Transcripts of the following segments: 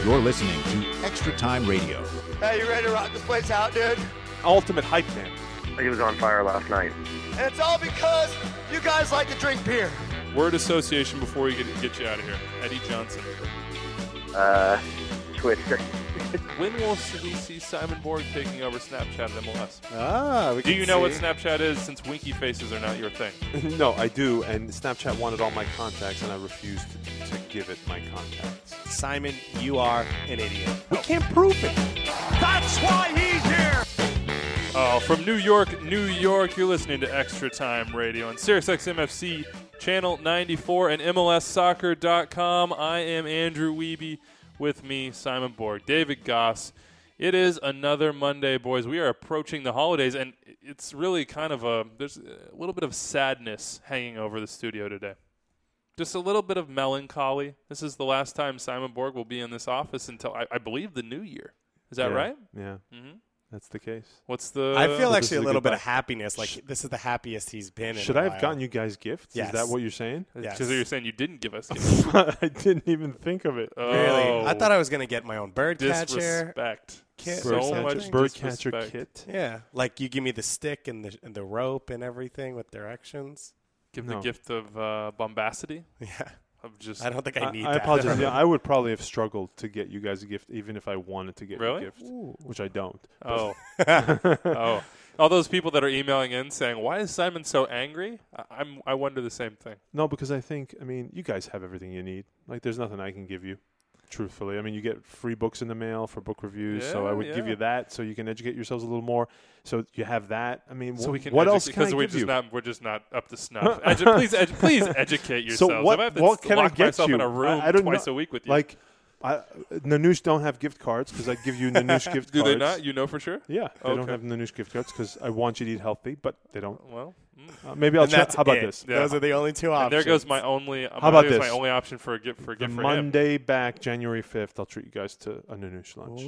You're listening to Extra Time Radio. Hey, you ready to rock this place out, dude? Ultimate hype man. He was on fire last night. And it's all because you guys like to drink beer. Word association before we get you out of here. Eddie Johnson. Twister. When will we see Simon Borg taking over Snapchat at MLS? Do you know what Snapchat is, since winky faces are not your thing? No, I do, and Snapchat wanted all my contacts, and I refused to give it my contacts. Simon, you are an idiot. We can't prove it. That's why he's here! Oh, from New York, you're listening to Extra Time Radio on SiriusXM FC, Channel 94, and MLSsoccer.com. I am Andrew Wiebe. With me, Simon Borg, David Goss. It is another Monday, boys. We are approaching the holidays, and it's really kind of there's a little bit of sadness hanging over the studio today. Just a little bit of melancholy. This is the last time Simon Borg will be in this office until, I believe, the new year. Is that right? Yeah. Mm-hmm. That's the case. What's the... I feel this actually is a a little good bit of happiness. Like, this is the happiest he's been in Should a I have while. gotten you guys gifts? Yes. Is that what you're saying? Yes. Because you're saying you didn't give us gifts. I didn't even think of it. Really? I thought I was going to get my own bird catcher Disrespect. kit. So much bird catcher disrespect. kit. Yeah. Like, you give me the stick and the rope and everything with directions. Give No. the gift of bombacity. Yeah. Of just... I don't think I need I that. apologize. Yeah, I would probably have struggled to get you guys a gift, even if I wanted to get you Really? a gift, which I don't. Oh. Oh. All those people that are emailing in saying, why is Simon so angry? I wonder the same thing. No, because I think, you guys have everything you need. Like, there's nothing I can give you, truthfully. You get free books in the mail for book reviews, so I would give you that so you can educate yourselves a little more. So you have that. So we can what else can I give you? We're just not up to snuff. Please educate yourselves. So what, If I have to what can I lock get myself you? in a room I don't twice know. a week with you. Like, Nanoosh don't have gift cards because I give you Nanoosh gift Do cards. they not? You know for sure? Yeah, they don't Okay. have Nanoosh gift cards because I want you to eat healthy, but they don't. Well, Maybe I'll And check. that's How about it. this? Yeah. Those are the only two and options. there goes my only. How about my this? only option for a gift for him. Monday back, January 5th, I'll treat you guys to a Nanoosh lunch.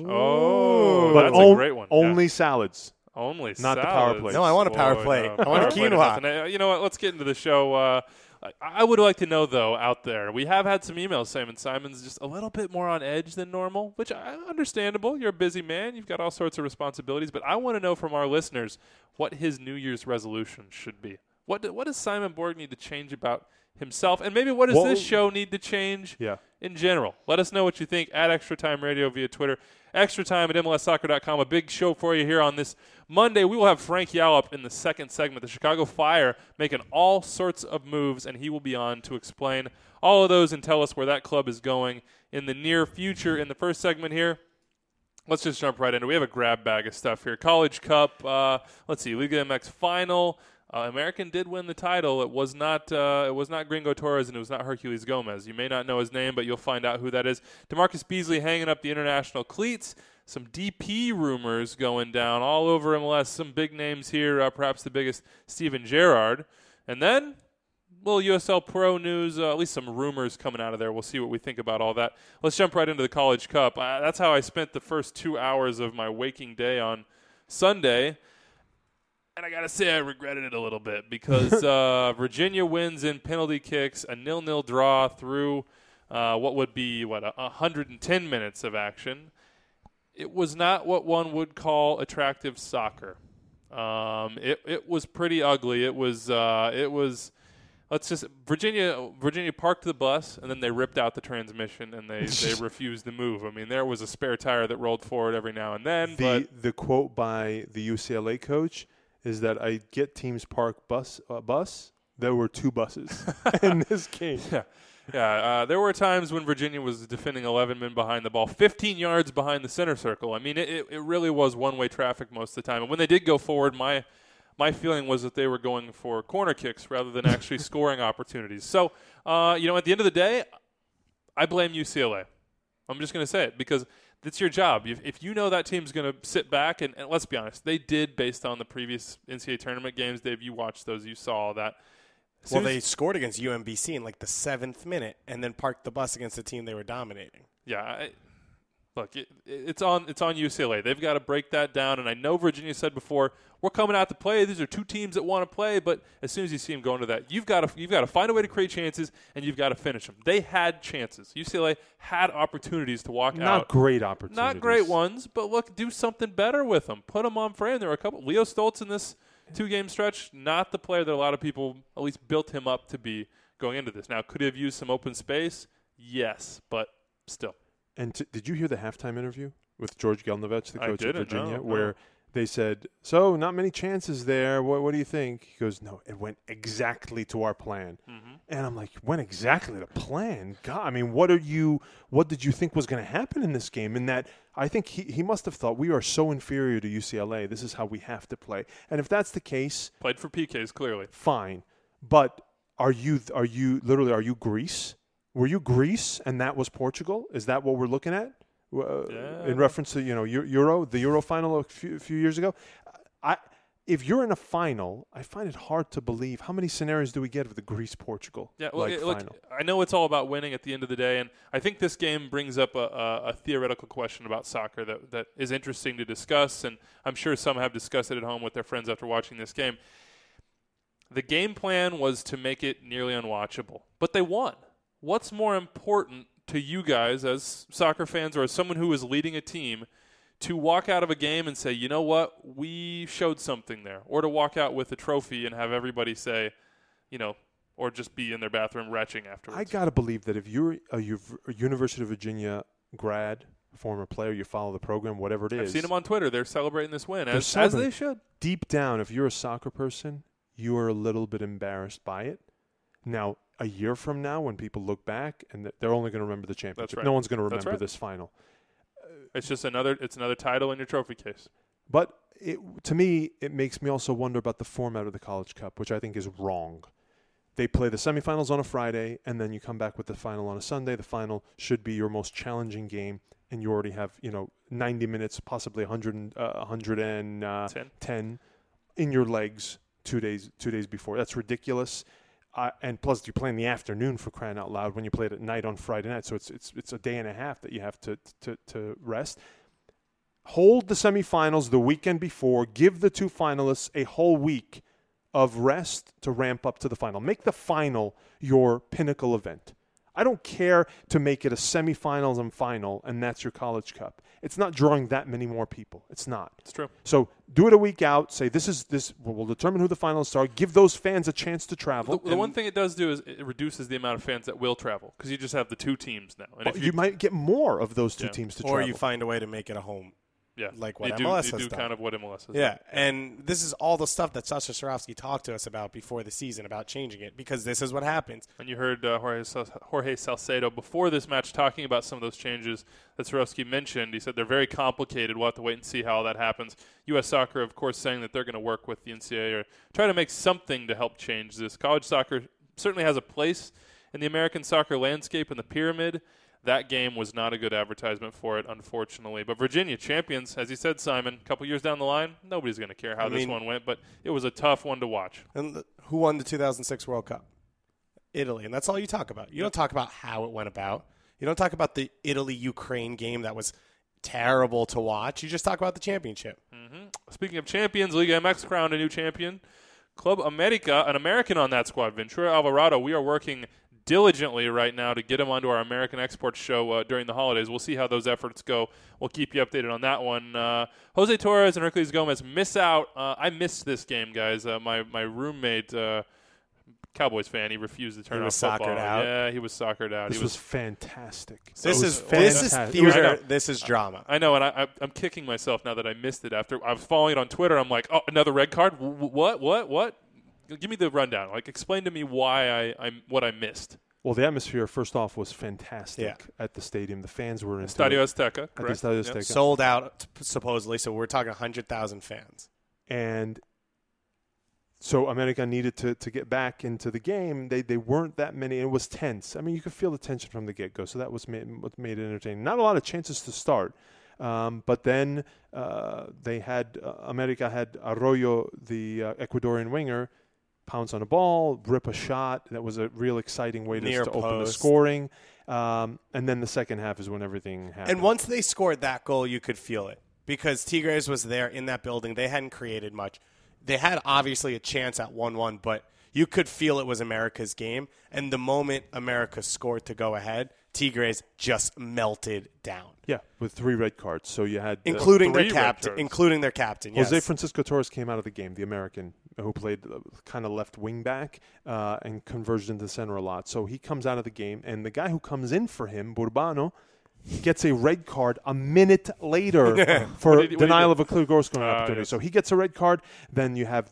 Oh, But that's a great one. Only Yeah. salads. Only Not the power salads. plate. No, I want a power plate. No. I want a Power plate is quinoa. nothing. You know what? Let's get into the show. I would like to know, though, out there, we have had some emails saying Simon's just a little bit more on edge than normal, which understandable. You're a busy man. You've got all sorts of responsibilities. But I want to know from our listeners what his New Year's resolution should be. What does Simon Borg need to change about himself? And maybe what does this show need to change in general? Let us know what you think at Extra Time Radio via Twitter. Extra Time at MLSsoccer.com. A big show for you here on this Monday. We will have Frank Yallop in the second segment. The Chicago Fire making all sorts of moves, and he will be on to explain all of those and tell us where that club is going in the near future. In the first segment here, let's just jump right into it. We have a grab bag of stuff here. College Cup, let's see, Liga MX final. American did win the title. It was not Gringo Torres and it was not Hercules Gomez. You may not know his name, but you'll find out who that is. DeMarcus Beasley hanging up the international cleats. Some DP rumors going down all over MLS. Some big names here, perhaps the biggest, Steven Gerrard. And then a little USL Pro news, at least some rumors coming out of there. We'll see what we think about all that. Let's jump right into the College Cup. That's how I spent the first 2 hours of my waking day on Sunday. And I got to say I regretted it a little bit because Virginia wins in penalty kicks, a 0-0 draw through what would be, 110 minutes of action. It was not what one would call attractive soccer. It was pretty ugly. It was Virginia parked the bus, and then they ripped out the transmission, and they refused to move. There was a spare tire that rolled forward every now and then. The quote by the UCLA coach is that I get teams park bus. There were two buses in this game. Yeah. There were times when Virginia was defending 11 men behind the ball, 15 yards behind the center circle. It really was one-way traffic most of the time. And when they did go forward, my feeling was that they were going for corner kicks rather than actually scoring opportunities. So, at the end of the day, I blame UCLA. I'm just going to say it because it's your job. If you know that team's going to sit back, and let's be honest, they did based on the previous NCAA tournament games. Dave, you watched those. You saw all that. Well, they scored against UMBC in the 7th minute and then parked the bus against the team they were dominating. Yeah. look, it's on UCLA. They've got to break that down. And I know Virginia said before, we're coming out to play. These are two teams that want to play. But as soon as you see them going to that, you've got to find a way to create chances, and you've got to finish them. They had chances. UCLA had opportunities to walk out. Not great opportunities. Not great ones, but look, do something better with them. Put them on frame. There were a couple. Leo Stoltz in this 2-game stretch, not the player that a lot of people at least built him up to be going into this. Now, could he have used some open space? Yes, but still. And did you hear the halftime interview with George Gelnovich, the coach of Virginia, no. where they said, so not many chances there. What do you think? He goes, no, it went exactly to our plan. Mm-hmm. And I'm like, went exactly to plan? God, I mean, what did you think was going to happen in this game? And that I think he must have thought we are so inferior to UCLA. This is how we have to play. And if that's the case. Played for PKs, clearly. Fine. But are you Greece? Were you Greece and that was Portugal? Is that what we're looking at? In reference to the Euro final a few years ago? If you're in a final, I find it hard to believe. How many scenarios do we get of the Greece-Portugal final? Look, I know it's all about winning at the end of the day, and I think this game brings up a theoretical question about soccer that is interesting to discuss, and I'm sure some have discussed it at home with their friends after watching this game. The game plan was to make it nearly unwatchable, but they won. What's more important to you guys as soccer fans or as someone who is leading a team to walk out of a game and say, you know what, we showed something there, or to walk out with a trophy and have everybody say, or just be in their bathroom retching afterwards? I got to believe that if you're a University of Virginia grad, former player, you follow the program, whatever it is. I've seen them on Twitter. They're celebrating this win, as they should. Deep down, if you're a soccer person, you are a little bit embarrassed by it. Now, a year from now, when people look back, and they're only going to remember the championship. That's right. No one's going to remember this final. It's just another title in your trophy case. But to me, it makes me also wonder about the format of the College Cup, which I think is wrong. They play the semifinals on a Friday, and then you come back with the final on a Sunday. The final should be your most challenging game, and you already have 90 minutes, possibly 110 in your legs 2 days before. That's ridiculous. And plus, you play in the afternoon, for crying out loud, when you play it at night on Friday night. So it's a day and a half that you have to rest. Hold the semifinals the weekend before. Give the two finalists a whole week of rest to ramp up to the final. Make the final your pinnacle event. I don't care to make it a semifinals and final, and that's your College Cup. It's not drawing that many more people. It's not. It's true. So do it a week out. Say this. We'll determine who the finalists are. Give those fans a chance to travel. The one thing it does do is it reduces the amount of fans that will travel, because you just have the two teams now. And if you might get more of those two teams to travel. Or you find a way to make it a home. Yeah, like what MLS has done. Kind of what MLS has done. Yeah, and this is all the stuff that Sasha Swarovski talked to us about before the season, about changing it, because this is what happens. And you heard Jorge Salcedo before this match talking about some of those changes that Swarovski mentioned. He said they're very complicated. We'll have to wait and see how all that happens. U.S. Soccer, of course, saying that they're going to work with the NCAA or try to make something to help change this. College soccer certainly has a place in the American soccer landscape in the pyramid. That game was not a good advertisement for it, unfortunately. But Virginia, champions, as you said, Simon, a couple years down the line, nobody's going to care how this one went, but it was a tough one to watch. And who won the 2006 World Cup? Italy, and that's all you talk about. You don't talk about how it went about. You don't talk about the Italy-Ukraine game that was terrible to watch. You just talk about the championship. Mm-hmm. Speaking of champions, Liga MX crowned a new champion. Club America, an American on that squad, Ventura Alvarado. We are working diligently right now to get him onto our American Exports show during the holidays. We'll see how those efforts go. We'll keep you updated on that one. Jose Torres and Hercules Gomez miss out. I missed this game, guys. My roommate, Cowboys fan, he refused to turn off football. Yeah, he was soccered out. This was fantastic. This is theater. This is drama. I know, and I'm kicking myself now that I missed it. After I was following it on Twitter, I'm like, oh, another red card? What? Give me the rundown. Explain to me why what I missed. Well, the atmosphere, first off, was fantastic at the stadium. The fans were in Estadio Azteca. At the Estadio Azteca. Sold out, supposedly, so we're talking 100,000 fans. And so America needed to get back into the game. They weren't that many. It was tense. I mean, you could feel the tension from the get-go, so that was what made it entertaining. Not a lot of chances to start. But then America had Arroyo, the Ecuadorian winger, pounce on a ball, rip a shot. That was a real exciting way to open the scoring. And then the second half is when everything happened. And once they scored that goal, you could feel it because Tigres was there in that building. They hadn't created much. They had obviously a chance at 1-1, but you could feel it was America's game. And the moment America scored to go ahead, Tigres just melted down. Yeah, with 3 red cards. So you had Including their 3 red captain. cards. Including their captain, yes. Jose Francisco Torres came out of the game, the American, who played kind of left wing back and converged into center a lot. So he comes out of the game, and the guy who comes in for him, Burbano, gets a red card a minute later for What did he denial do? of a clear goal scoring opportunity. yes. So he gets a red card. Then you have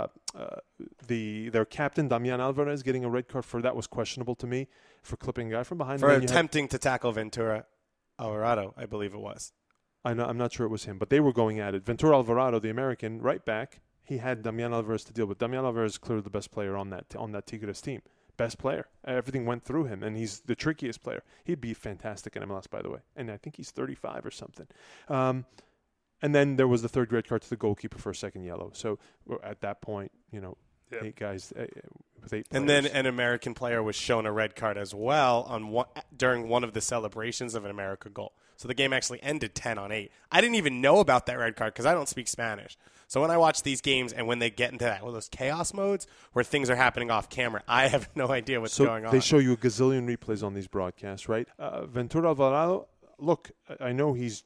their captain, Damian Alvarez, getting a red card for that was questionable to me for clipping a guy from behind. For Then you had- attempting to tackle Ventura Alvarado, I believe it was. I'm not sure it was him, but they were going at it. Ventura Alvarado, the American, right back, he had Damian Alvarez to deal with. Damian Alvarez is clearly the best player on that Tigres team. Best player. Everything went through him, and he's the trickiest player. He'd be fantastic in MLS, by the way. And I think he's 35 or something. And then there was the third red card to the goalkeeper for a second yellow. So at that point, 8 guys with 8 players. And then an American player was shown a red card as well during one of the celebrations of an America goal. So the game actually ended 10-8. I didn't even know about that red card because I don't speak Spanish. So when I watch these games and when they get into those chaos modes where things are happening off camera, I have no idea what's going on. They show you a gazillion replays on these broadcasts, right? Ventura Alvarado, look, I know he's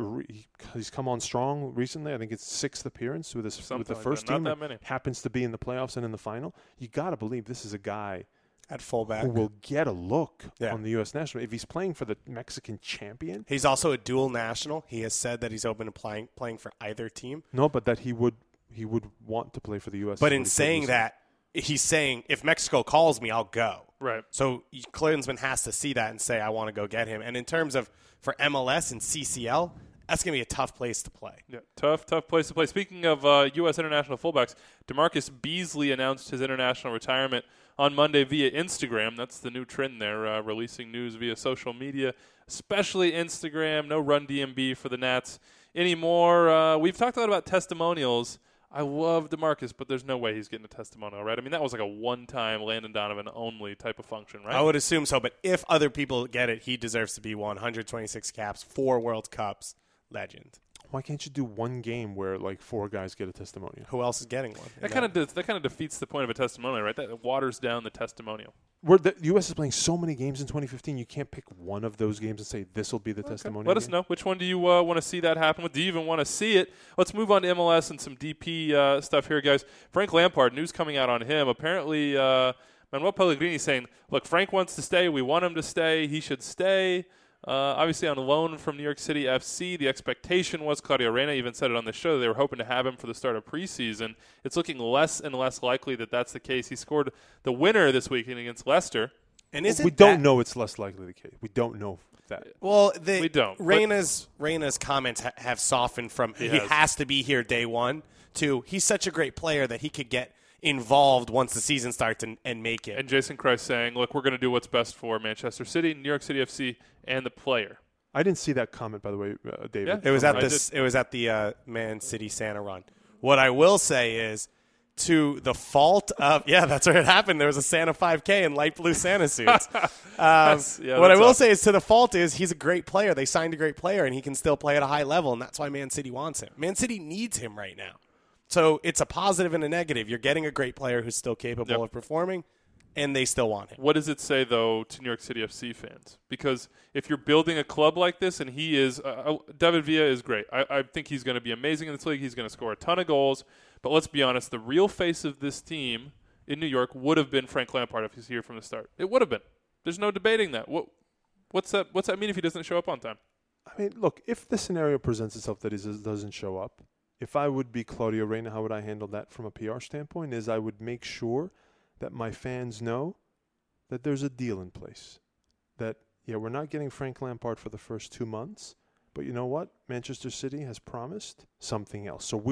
come on strong recently. I think it's 6th appearance with the first team. Not that many. Happens to be in the playoffs and in the final. You got to believe this is a guy at fullback who will get a look Yeah. on the U.S. national. If he's playing for the Mexican champion. He's also a dual national. He has said that he's open to playing for either team. No, but that he would want to play for the U.S. But in saying that, he's saying, if Mexico calls me, I'll go. Right. So Klinsmann has to see that and say, I want to go get him. And in terms of for MLS and CCL, that's going to be a tough place to play. Yeah, tough place to play. Speaking of U.S. international fullbacks, DeMarcus Beasley announced his international retirement on Monday via Instagram. That's the new trend there, releasing news via social media, especially Instagram. No Run DMB for the Nats anymore. We've talked a lot about testimonials. I love DeMarcus, but there's no way he's getting a testimonial, right? I mean, that was like a one-time Landon Donovan only type of function, right? I would assume so, but if other people get it, he deserves to be 126 caps, 4 World Cups, legend. Why can't you do one game where like 4 guys get a testimonial? Who else is getting one? That kind of defeats the point of a testimonial, right? That waters down the testimonial. The U.S. is playing so many games in 2015, you can't pick one of those games and say this will be the testimonial. Let us game. know. Which one do you want to see that happen with? Do you even want to see it? Let's move on to MLS and some DP stuff here, guys. Frank Lampard, news coming out on him. Apparently, Manuel Pellegrini saying, look, Frank wants to stay. We want him to stay. He should stay. Obviously on loan from New York City FC. The expectation was, Claudio Reyna even said it on the show, they were hoping to have him for the start of preseason. It's looking less and less likely that that's the case. He scored the winner this weekend against Leicester. And is We it don't know it's less likely the case. We don't know that. Well, We don't, but- Reyna's comments have softened from he has. has to be here day one to he's such a great player that he could get involved once the season starts and make it. And Jason Kreis saying, look, we're going to do what's best for Manchester City, New York City FC, and the player. I didn't see that comment, by the way, David. Yeah. It was I at the Man City Santa run. What I will say is, to the fault of that's where it happened. There was a Santa 5K in light blue Santa suits. What I will say is, to the fault is he's a great player. They signed a great player, and he can still play at a high level, and that's why Man City wants him. Man City needs him right now. So it's a positive and a negative. You're getting a great player who's still capable of performing, and they still want him. What does it say, though, to New York City FC fans? Because if you're building a club like this, and he is David Villa is great. I think he's going to be amazing in this league. He's going to score a ton of goals. But let's be honest, the real face of this team in New York would have been Frank Lampard if he's here from the start. It would have been. There's no debating that. What's that mean if he doesn't show up on time? I mean, look, if the scenario presents itself that he doesn't show up, if I would be Claudio Reyna, how would I handle that from a PR standpoint? Is I would make sure that my fans know that there's a deal in place. That, we're not getting Frank Lampard for the first 2 months, but you know what? Manchester City has promised something else. So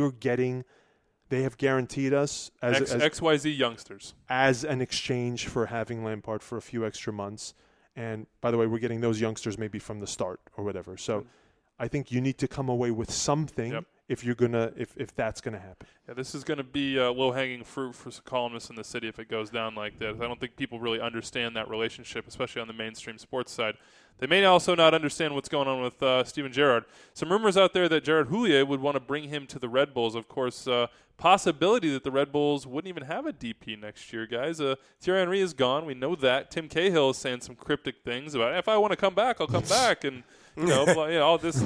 they have guaranteed us as XYZ youngsters. as an exchange for having Lampard for a few extra months. And by the way, we're getting those youngsters maybe from the start or whatever. So I think you need to come away with something if that's gonna happen. Yeah, this is going to be low-hanging fruit for columnists in the city if it goes down like this. I don't think people really understand that relationship, especially on the mainstream sports side. They may also not understand what's going on with Steven Gerrard. Some rumors out there that Gerard Houllier would want to bring him to the Red Bulls. Of course, possibility that the Red Bulls wouldn't even have a DP next year, guys. Thierry Henry is gone. We know that. Tim Cahill is saying some cryptic things about, if I want to come back, I'll come back. And, all this.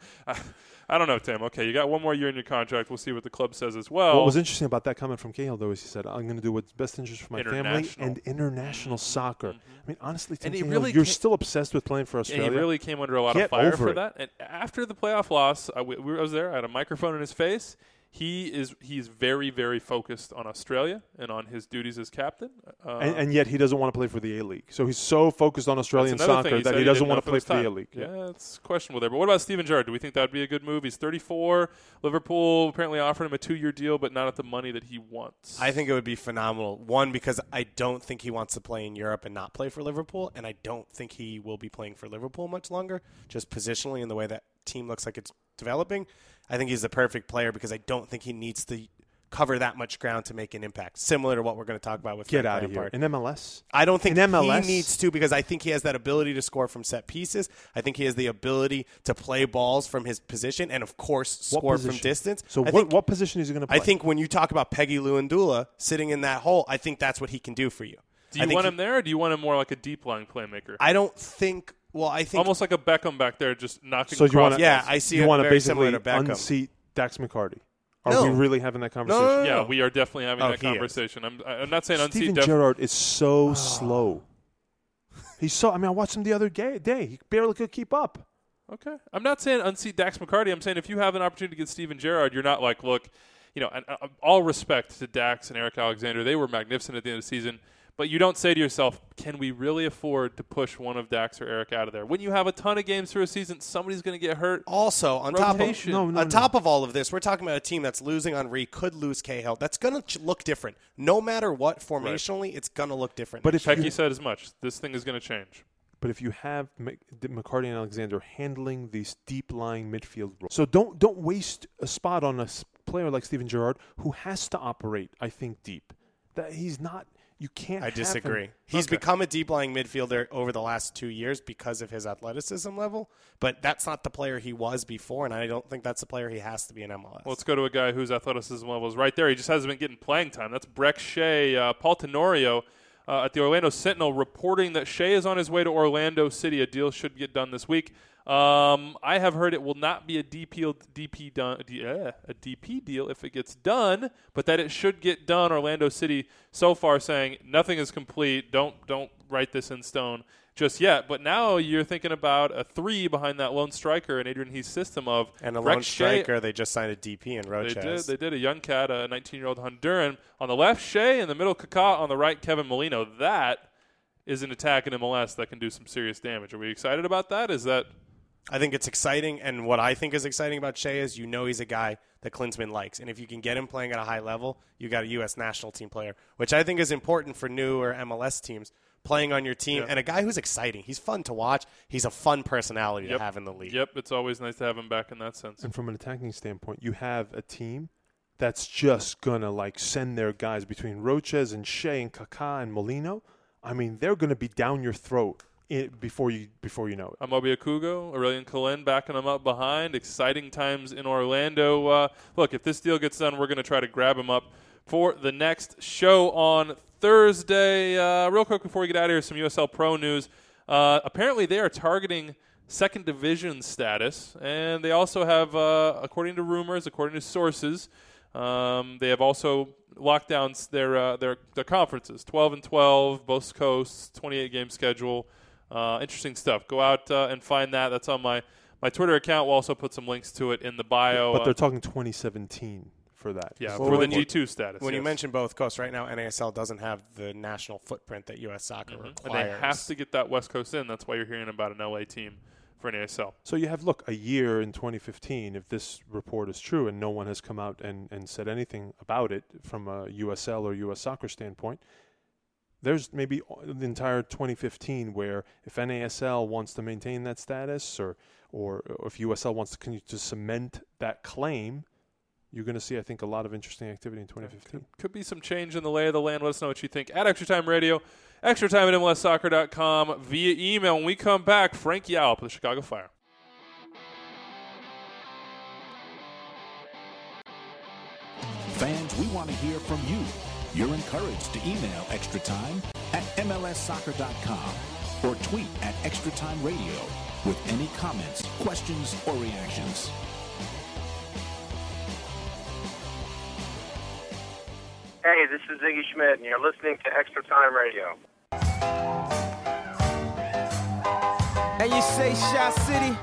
I don't know, Tim. Okay, you got one more year in your contract. We'll see what the club says as well. What was interesting about that comment from Cahill, though, is he said, I'm going to do what's best interest for my family and international soccer. I mean, honestly, Tim Cahill, you're still obsessed with playing for Australia. And he really came under a lot of fire for that. And after the playoff loss, I was there. I had a microphone in his face. He's very, very focused on Australia and on his duties as captain. And yet he doesn't want to play for the A-League. So he's so focused on Australian soccer that he doesn't want to play for the A-League. Yeah, it's questionable there. But what about Steven Gerrard? Do we think that would be a good move? He's 34. Liverpool apparently offered him a 2-year deal, but not at the money that he wants. I think it would be phenomenal. One, because I don't think he wants to play in Europe and not play for Liverpool, and I don't think he will be playing for Liverpool much longer, just positionally in the way that team looks like it's developing. I think he's the perfect player because I don't think he needs to cover that much ground to make an impact, similar to what we're going to talk about with Get Frank out Lampard. of here. In MLS? I don't think in MLS? he needs to because I think he has that ability to score from set pieces. I think he has the ability to play balls from his position and, of course, score from distance. So what position is he going to play? I think when you talk about Peggy Luandula sitting in that hole, I think that's what he can do for you. Do you want him there, or do you want him more like a deep-lying playmaker? I don't think – well, I think – almost like a Beckham back there just knocking so across. I see you it want to very basically similar to Beckham. unseat Dax McCarty. Are we really having that conversation? No. Yeah, we are definitely having that conversation. I'm not saying unseat. Steven Gerrard is so slow. He's so – I mean, I watched him the other day. He barely could keep up. Okay. I'm not saying unseat Dax McCarty. I'm saying if you have an opportunity to get Steven Gerrard, you're not like, look, and all respect to Dax and Eric Alexander. They were magnificent at the end of the season. But you don't say to yourself, can we really afford to push one of Dax or Eric out of there? When you have a ton of games through a season, somebody's going to get hurt. Also, on top of all of this, we're talking about a team that's losing Henry, could lose Cahill. That's going to look different. No matter what, formationally, it's going to look different. But if Pecky said as much, this thing is going to change. But if you have McCarty and Alexander handling these deep-lying midfield roles, so don't waste a spot on a player like Steven Gerrard who has to operate, I think, deep. That he's not. You can't. I disagree. Have him. He's become a deep-lying midfielder over the last 2 years because of his athleticism level, but that's not the player he was before, and I don't think that's the player he has to be in MLS. Well, let's go to a guy whose athleticism level is right there. He just hasn't been getting playing time. That's Breck Shea. Paul Tenorio at the Orlando Sentinel reporting that Shea is on his way to Orlando City. A deal should get done this week. I have heard it will not be a DP deal if it gets done, but that it should get done. Orlando City so far saying nothing is complete. Don't write this in stone just yet. But now you're thinking about a 3 behind that lone striker in Adrian Heath's system of and a lone striker. They just signed a DP in Roches. They did a young cat, a 19-year-old Honduran on the left. Shea in the middle. Kaká on the right. Kevin Molino. That is an attack in MLS that can do some serious damage. Are we excited about that? I think it's exciting, and what I think is exciting about Shea is he's a guy that Klinsmann likes, and if you can get him playing at a high level, you got a U.S. national team player, which I think is important for newer MLS teams playing on your team, and a guy who's exciting. He's fun to watch. He's a fun personality to have in the league. Yep, it's always nice to have him back in that sense. And from an attacking standpoint, you have a team that's just going to send their guys between Roches and Shea and Kaká and Molino. I mean, they're going to be down your throat before you know it. Amobi Akugo, Aurelian Colin backing him up behind. Exciting times in Orlando. Look, if this deal gets done, we're going to try to grab him up for the next show on Thursday. Real quick before we get out of here, some USL Pro news. Apparently they are targeting second division status, and they also have, according to rumors, according to sources, they have also locked down their conferences, 12-12, both coasts, 28-game schedule. Interesting stuff. Go out and find that. That's on my Twitter account. We'll also put some links to it in the bio. But they're talking 2017 for that. Yeah, for the G2 status. When you mention both coasts, right now NASL doesn't have the national footprint that U.S. Soccer requires. And they have to get that West Coast in. That's why you're hearing about an LA team for NASL. So you have, a year in 2015, if this report is true and no one has come out and said anything about it from a USL or U.S. Soccer standpoint, there's maybe the entire 2015 where if NASL wants to maintain that status or if USL wants to continue to cement that claim, you're going to see, I think, a lot of interesting activity in 2015. Could be some change in the lay of the land. Let us know what you think at Extra Time Radio, Extra Time at MLSsoccer.com, via email. When we come back, Frank Yallop of the Chicago Fire. Fans, we want to hear from you. You're encouraged to email Extra Time at MLSsoccer.com or tweet at Extra Time Radio with any comments, questions, or reactions. Hey, this is Ziggy Schmidt, and you're listening to Extra Time Radio. And you say Shot City,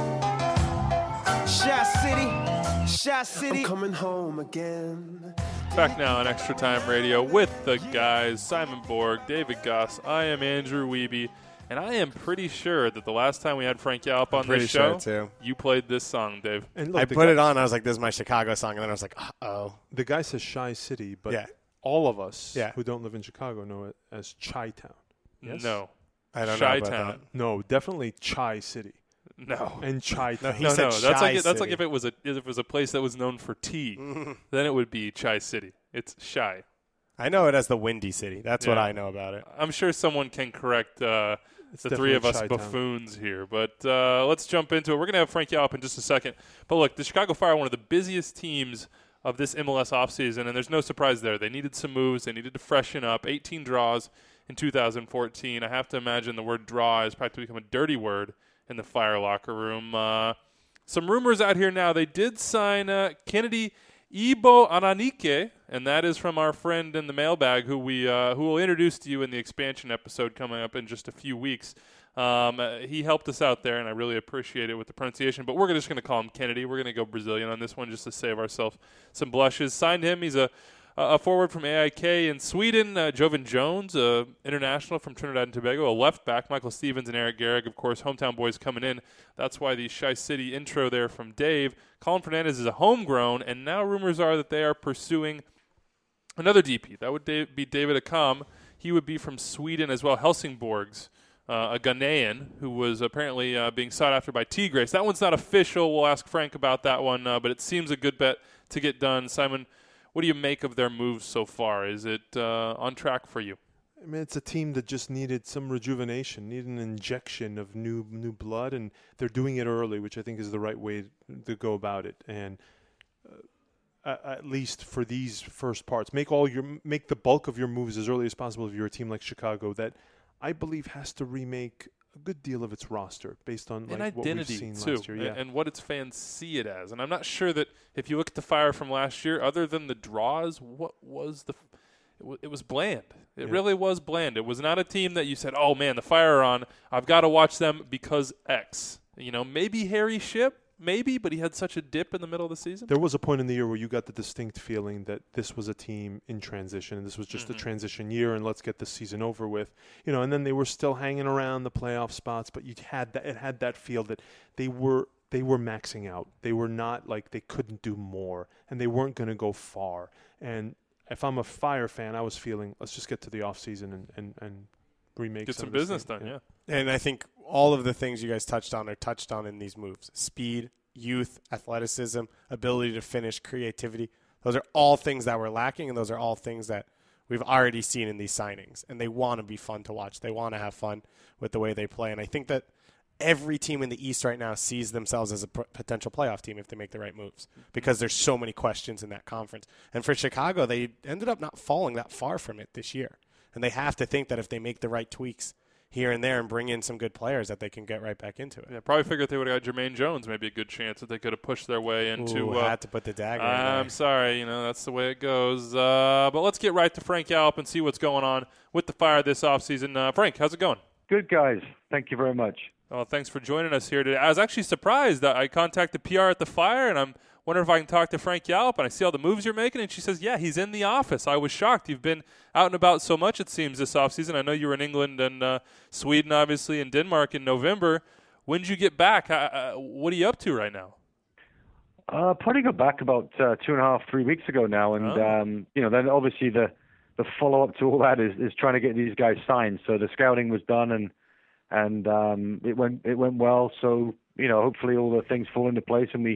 Shot City, Shot City. I'm coming home again. Back now on Extra Time Radio with the guys, Simon Borg, David Goss. I am Andrew Wiebe, and I am pretty sure that the last time we had Frank Yallop on this show, too. You played this song, Dave. And look, I put it on. I was like, this is my Chicago song. And then I was like, uh-oh. The guy says Chi City, but Yeah. all of us Yeah. who don't live in Chicago know it as Chi-Town. Yes? No. I don't know about Chi-Town. that. No, definitely Chi City. No. And Chi-Town. He No, said that's like Chi-City. if it was a place that was known for tea, then it would be Chi City. It's Chi. I know it as the Windy City. That's what Yeah. I know about it. I'm sure someone can correct the three of us definitely Chi-Town. buffoons here, but let's jump into it. We're going to have Frank Yallop in just a second. But look, the Chicago Fire are one of the busiest teams of this MLS offseason, and there's no surprise there. They needed some moves. They needed to freshen up. 18 draws in 2014. I have to imagine the word draw has practically become a dirty word in the Fire locker room. Some rumors out here now. They did sign Kennedy Ibo Ananike, and that is from our friend in the mailbag who will introduce to you in the expansion episode coming up in just a few weeks. He helped us out there, and I really appreciate it with the pronunciation. But we're just going to call him Kennedy. We're going to go Brazilian on this one just to save ourselves some blushes. Signed him. He's a forward from AIK in Sweden. Jovan Jones, international from Trinidad and Tobago. A left back, Michael Stevens and Eric Gehrig, of course, hometown boys coming in. That's why the Chi City intro there from Dave. Colin Fernandez is a homegrown, and now rumors are that they are pursuing another DP. That would be David Akam. He would be from Sweden as well, Helsingborgs. A Ghanaian who was apparently being sought after by Tigres. That one's not official. We'll ask Frank about that one, but it seems a good bet to get done. Simon, what do you make of their moves so far? Is it on track for you? I mean, it's a team that just needed some rejuvenation, needed an injection of new blood, and they're doing it early, which I think is the right way to go about it. And at least for these first parts, make the bulk of your moves as early as possible if you're a team like Chicago that I believe has to remake a good deal of its roster based on An what we've identity, seen too, last year. Yeah. and what its fans see it as. And I'm not sure that if you look at the Fire from last year, other than the draws, what was it was bland. It really was bland. It was not a team that you said, oh, man, the Fire are on. I've got to watch them because X. Maybe Harry Shipp, maybe, but he had such a dip in the middle of the season. There was a point in the year where you got the distinct feeling that this was a team in transition, and this was just a transition year, and let's get this season over with. And then they were still hanging around the playoff spots, but it had that feel that they were maxing out. They were not like they couldn't do more, and they weren't going to go far. And if I'm a Fire fan, I was feeling, let's just get to the offseason and remake Get some of this business thing. done, yeah. And I think all of the things you guys touched on are touched on in these moves. Speed, youth, athleticism, ability to finish, creativity. Those are all things that were lacking, and those are all things that we've already seen in these signings. And they want to be fun to watch. They want to have fun with the way they play. And I think that every team in the East right now sees themselves as a potential playoff team if they make the right moves because there's so many questions in that conference. And for Chicago, they ended up not falling that far from it this year. And they have to think that if they make the right tweaks here and there and bring in some good players that they can get right back into it. Yeah, probably figured if they would have got Jermaine Jones, maybe a good chance that they could have pushed their way into. Had to put the dagger in there. I'm sorry, that's the way it goes. But let's get right to Frank Yallop and see what's going on with the Fire this offseason. Frank, how's it going? Good, guys. Thank you very much. Well, thanks for joining us here today. I was actually surprised that I contacted PR at the Fire, and I'm wondering if I can talk to Frank Yallop, and I see all the moves you're making, and she says, yeah, he's in the office. I was shocked. You've been out and about so much, it seems, this offseason. I know you were in England and Sweden, obviously, and Denmark in November. When did you get back? What are you up to right now? Probably got back about 2.5, 3 weeks ago now, and then obviously the follow-up to all that is trying to get these guys signed. So the scouting was done, and it went well. So hopefully all the things fall into place, and we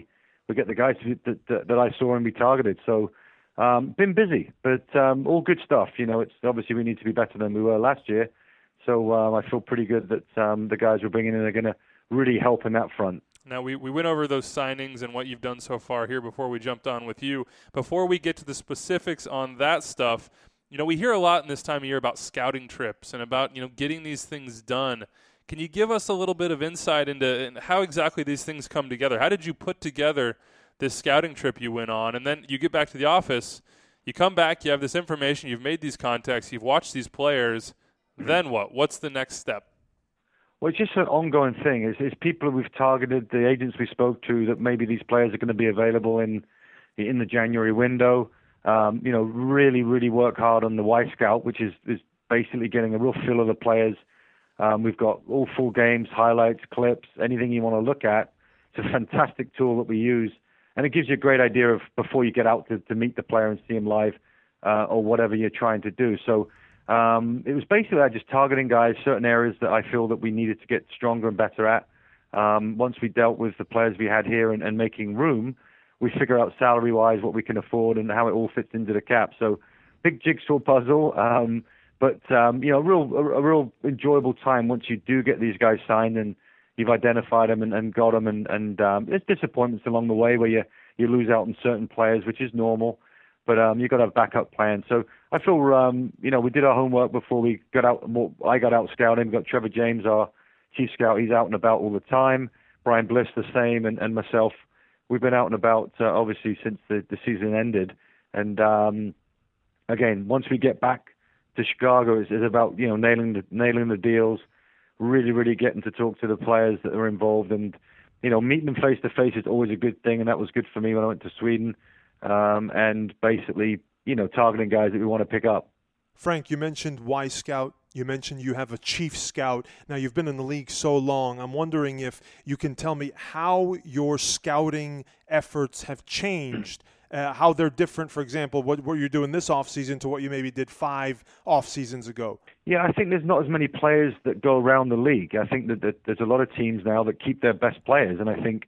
we get the guys that I saw and be targeted. So been busy, but all good stuff. It's obviously we need to be better than we were last year. So I feel pretty good that the guys we're bringing in are going to really help in that front. Now, we went over those signings and what you've done so far here before we jumped on with you. Before we get to the specifics on that stuff, we hear a lot in this time of year about scouting trips and about, getting these things done. Can you give us a little bit of insight into how exactly these things come together? How did you put together this scouting trip you went on? And then you get back to the office, you come back, you have this information, you've made these contacts, you've watched these players. Then what? What's the next step? Well, it's just an ongoing thing. It's people we've targeted, the agents we spoke to, that maybe these players are going to be available in the January window. Really, really work hard on the Y Scout, which is basically getting a real feel of the players. We've got all full games, highlights, clips, anything you want to look at. It's a fantastic tool that we use, and it gives you a great idea of before you get out to meet the player and see him live or whatever you're trying to do. So it was basically just targeting guys, certain areas that I feel that we needed to get stronger and better at. Once we dealt with the players we had here and making room, we figure out salary-wise what we can afford and how it all fits into the cap. So big jigsaw puzzle, but a real enjoyable time once you do get these guys signed and you've identified them and got them. And there's disappointments along the way where you lose out on certain players, which is normal. But you've got to have backup plans. So I feel, we did our homework before we got out. I got out scouting. We've got Trevor James, our chief scout. He's out and about all the time. Brian Bliss, the same, and myself. We've been out and about, obviously, since the season ended. And, again, once we get back to Chicago, it's about, nailing the deals, really, really getting to talk to the players that are involved. And, meeting them face-to-face is always a good thing, and that was good for me when I went to Sweden. And basically, targeting guys that we want to pick up. Frank, you mentioned Y Scout. You mentioned you have a chief scout. Now, you've been in the league so long. I'm wondering if you can tell me how your scouting efforts have changed, how they're different, for example, what you're doing this offseason to what you maybe did 5 off-seasons ago. Yeah, I think there's not as many players that go around the league. I think that there's a lot of teams now that keep their best players, and I think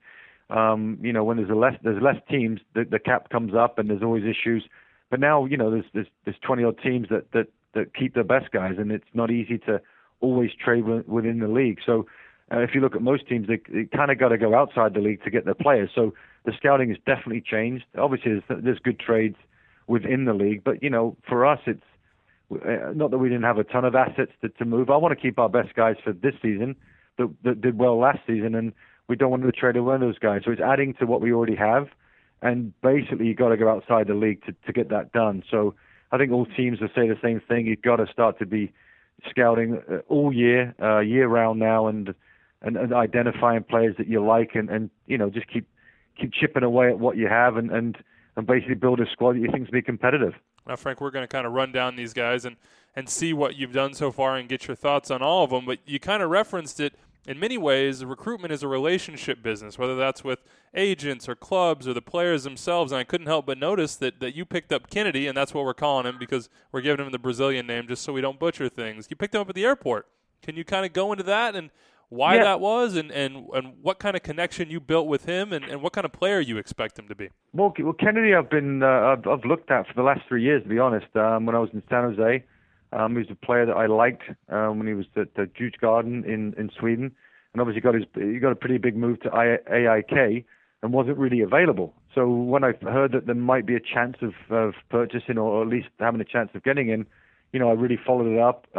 when there's less teams, the cap comes up and there's always issues. But now, there's 20 odd teams that keep their best guys, and it's not easy to always trade within the league. So if you look at most teams, they kind of got to go outside the league to get their players. So the scouting has definitely changed. Obviously, there's good trades within the league, but for us, it's not that we didn't have a ton of assets to move. I want to keep our best guys for this season that did well last season, and we don't want to trade away those guys. So it's adding to what we already have. And basically, you've got to go outside the league to get that done. So I think all teams will say the same thing. You've got to start to be scouting all year, year-round now, and identifying players that you like and just keep chipping away at what you have and basically build a squad that you think is be competitive. Now, Frank, we're going to kind of run down these guys and see what you've done so far and get your thoughts on all of them. But you kind of referenced it. In many ways, recruitment is a relationship business, whether that's with agents or clubs or the players themselves. And I couldn't help but notice that you picked up Kennedy, and that's what we're calling him because we're giving him the Brazilian name just so we don't butcher things. You picked him up at the airport. Can you kind of go into that and why that was and what kind of connection you built with him and what kind of player you expect him to be? Well Kennedy I've looked at for the last 3 years, to be honest. When I was in San Jose, he was a player that I liked when he was at Djurgården in Sweden, and obviously he got a pretty big move to AIK and wasn't really available. So when I heard that there might be a chance of purchasing or at least having a chance of getting him, I really followed it up.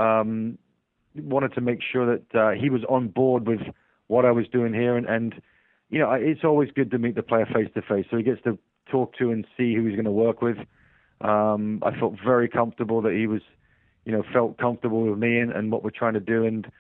Wanted to make sure that he was on board with what I was doing here, and it's always good to meet the player face to face, so he gets to talk to and see who he's going to work with. I felt very comfortable that he was. Felt comfortable with me and what we're trying to do. And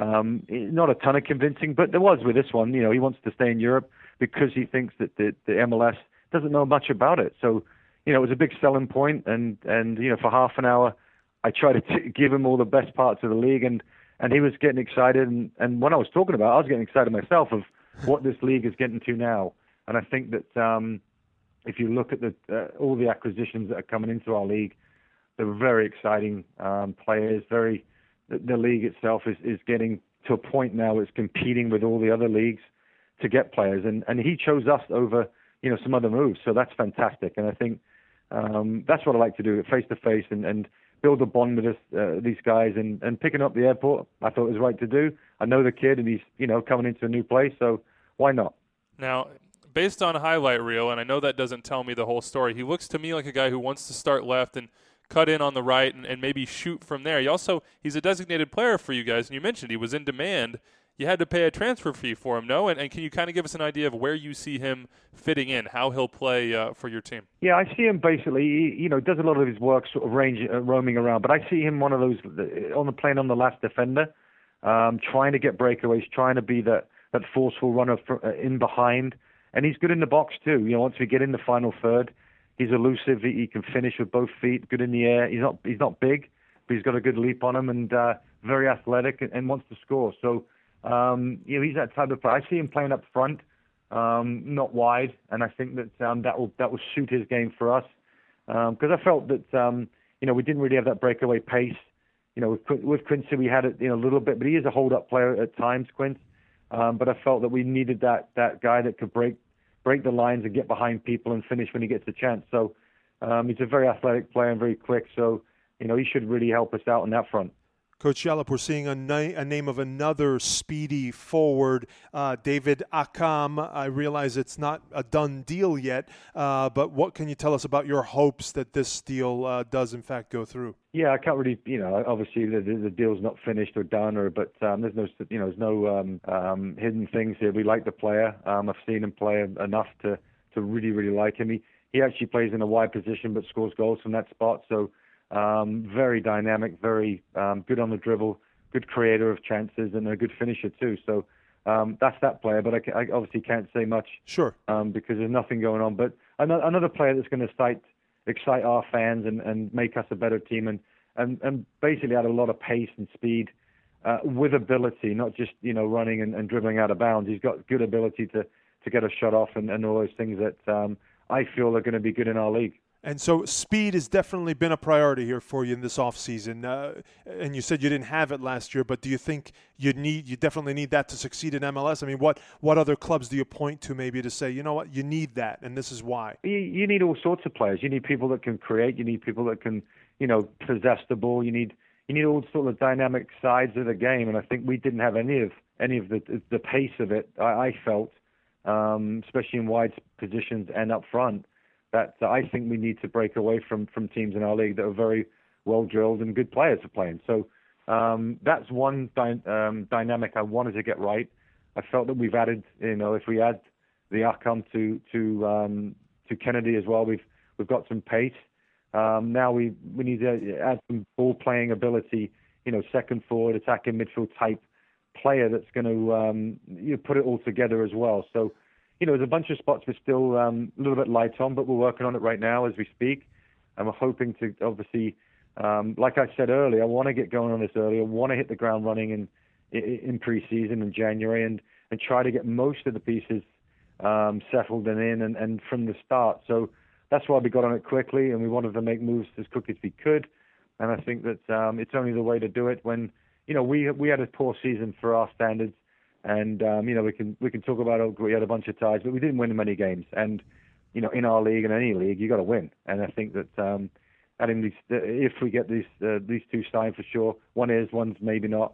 not a ton of convincing, but there was with this one. He wants to stay in Europe because he thinks that the MLS doesn't know much about it. So, it was a big selling point. And for half an hour, I tried to give him all the best parts of the league. And he was getting excited. And when I was talking about it, I was getting excited myself of what this league is getting to now. And I think that if you look at all the acquisitions that are coming into our league, they're very exciting players. The league itself is getting to a point now where it's competing with all the other leagues to get players. And he chose us over some other moves. So that's fantastic. And I think that's what I like to do, face-to-face and build a bond with these guys. And picking up the airport, I thought it was right to do. I know the kid, and he's, coming into a new place, so why not? Now, based on highlight reel, and I know that doesn't tell me the whole story, he looks to me like a guy who wants to start left and cut in on the right and maybe shoot from there. He's a designated player for you guys, and you mentioned he was in demand. You had to pay a transfer fee for him, no? And can you kind of give us an idea of where you see him fitting in, how he'll play for your team? Yeah, I see him basically, he does a lot of his work sort of roaming around, but I see him one of those, playing on the last defender, trying to get breakaways, trying to be that forceful runner in behind. And he's good in the box too. Once we get in the final third, he's elusive. He can finish with both feet, good in the air. He's not big, but he's got a good leap on him and very athletic and wants to score. So, he's that type of player. I see him playing up front, not wide, and I think that that will suit his game for us. Because I felt that we didn't really have that breakaway pace. With Quincy we had it a little bit, but he is a hold-up player at times, Quince. But I felt that we needed that guy that could break the lines and get behind people and finish when he gets a chance. So he's a very athletic player and very quick. So he should really help us out on that front. Coach Yallop, we're seeing a name of another speedy forward, David Akam. I realize it's not a done deal yet, but what can you tell us about your hopes that this deal does in fact go through? Yeah, I can't really, obviously the deal's not finished or done, but there's no hidden things here. We like the player. I've seen him play enough to really, really like him. He actually plays in a wide position, but scores goals from that spot. So. Very dynamic, very good on the dribble, good creator of chances, and a good finisher too. So that's that player, but I obviously can't say much. Sure. Because there's nothing going on. But another player that's going to excite our fans and make us a better team and basically add a lot of pace and speed with ability, not just running and dribbling out of bounds. He's got good ability to get a shot off and all those things that I feel are going to be good in our league. And so speed has definitely been a priority here for you in this offseason. And you said you didn't have it last year, but do you think you definitely need that to succeed in MLS? I mean, what other clubs do you point to maybe to say, you know what, you need that, and this is why? You need all sorts of players. You need people that can create. You need people that can, possess the ball. You need all sorts of dynamic sides of the game. And I think we didn't have any of the pace of it, I felt, especially in wide positions and up front. That I think we need to break away from teams in our league that are very well drilled and good players are playing. So that's one dynamic I wanted to get right. I felt that we've added, if we add the outcome to Kennedy as well, we've got some pace. Now we need to add some ball playing ability, second forward, attacking midfield type player that's going to put it all together as well. So. There's a bunch of spots we're still a little bit light on, but we're working on it right now as we speak. And we're hoping to, obviously, like I said earlier, I want to get going on this early. I want to hit the ground running in preseason in January and try to get most of the pieces settled and from the start. So that's why we got on it quickly, and we wanted to make moves as quick as we could. And I think that it's only the way to do it when, we had a poor season for our standards. And we can talk about it. We had a bunch of ties, but we didn't win many games. And in our league and any league, you got to win. And I think that adding these, if we get these two signed for sure, one's maybe not.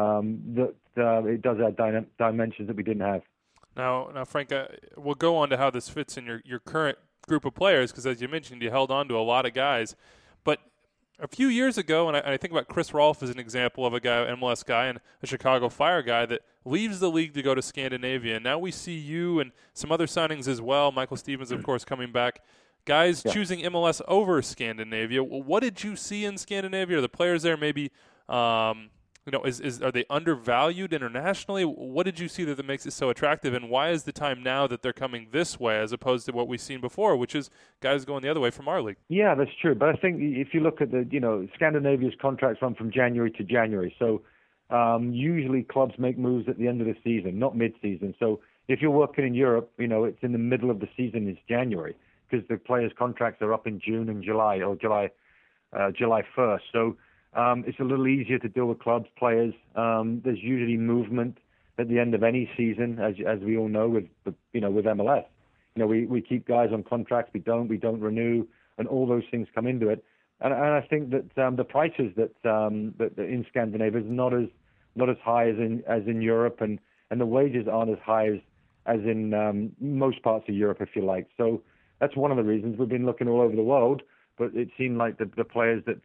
It does add dimensions that we didn't have. Now, Frank, we'll go on to how this fits in your current group of players because, as you mentioned, you held on to a lot of guys, but. A few years ago, and I think about Chris Rolfe as an example of a guy, an MLS guy, and a Chicago Fire guy that leaves the league to go to Scandinavia. And now we see you and some other signings as well. Michael Stevens, of course, coming back. Guys choosing MLS over Scandinavia. What did you see in Scandinavia? Are the players there maybe, are they undervalued internationally? What did you see that makes it so attractive? And why is the time now that they're coming this way as opposed to what we've seen before, which is guys going the other way from our league? Yeah, that's true. But I think if you look at Scandinavia's contracts run from January to January. So usually clubs make moves at the end of the season, not mid-season. So if you're working in Europe, it's in the middle of the season, it's January because the players' contracts are up in June and July or July 1st. So it's a little easier to deal with clubs, players. There's usually movement at the end of any season, as we all know with MLS. we keep guys on contracts, we don't renew, and all those things come into it. And I think that the prices that in Scandinavia is not as high as in Europe, and the wages aren't as high as in most parts of Europe, if you like. So that's one of the reasons we've been looking all over the world. But it seemed like the players that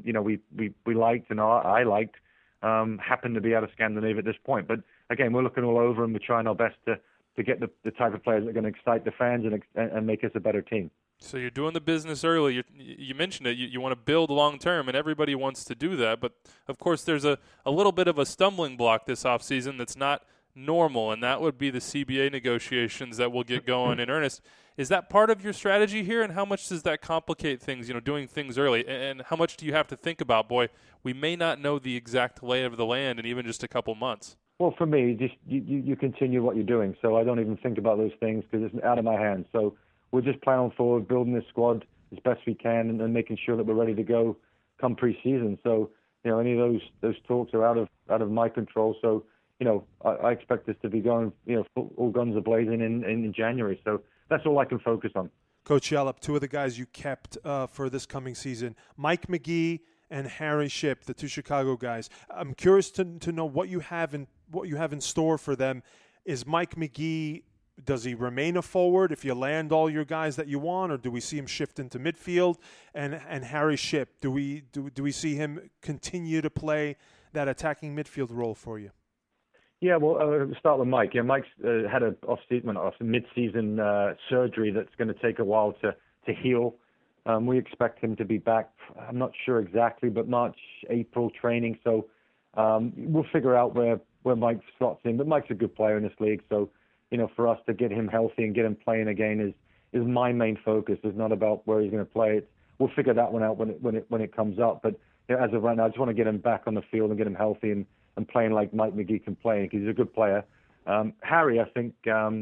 we liked and I liked happened to be out of Scandinavia at this point. But again, we're looking all over, and we're trying our best to get the type of players that are going to excite the fans and make us a better team. So you're doing the business early. You mentioned it. You want to build long term, and everybody wants to do that. But, of course, there's a little bit of a stumbling block this offseason that's not normal, and that would be the CBA negotiations that will get going in earnest. Is that part of your strategy here, and how much does that complicate things, doing things early? And how much do you have to think about, boy, we may not know the exact lay of the land in even just a couple months? Well, for me, just you continue what you're doing, so I don't even think about those things because it's out of my hands. So we're just planning forward, building this squad as best we can, and making sure that we're ready to go come preseason. So, any of those talks are out of my control. So, I expect us to be going, all guns a-blazing in January. So that's all I can focus on. Coach Yallop, two of the guys you kept for this coming season, Mike McGee and Harry Shipp, the two Chicago guys. I'm curious to know what you have in store for them. Is Mike McGee, does he remain a forward if you land all your guys that you want, or do we see him shift into midfield? And Harry Shipp, do we see him continue to play that attacking midfield role for you? Yeah, well, we'll start with Mike. Yeah, Mike's had a mid-season surgery that's going to take a while to heal. We expect him to be back, I'm not sure exactly, but March, April training. So we'll figure out where Mike slots in. But Mike's a good player in this league, so for us to get him healthy and get him playing again is my main focus. It's not about where he's going to play. We'll figure that one out when it comes up. But as of right now, I just want to get him back on the field and get him healthy and playing like Mike McGee can play, because he's a good player. Harry, I think,